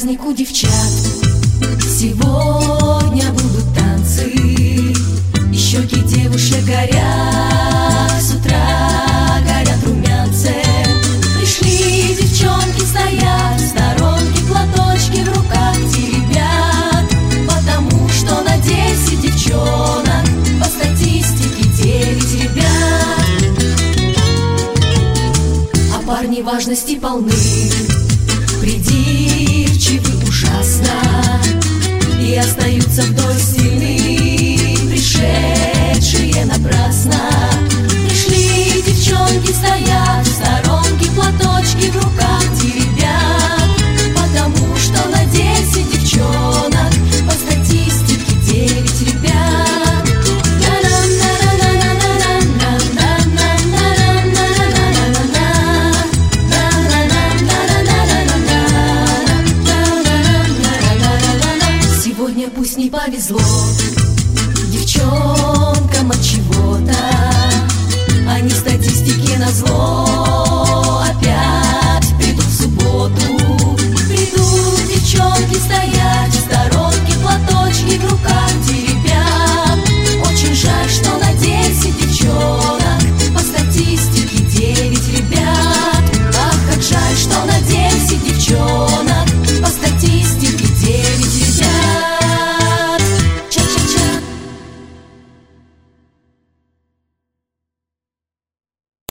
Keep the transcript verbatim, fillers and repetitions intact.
праздник у девчат. Сегодня будут танцы, и щеки девушек горят. С утра горят румянцы. Пришли девчонки, стоят в сторонке, платочки в руках теребят, потому что на десять девчонок по статистике девять ребят. А парни важности полны.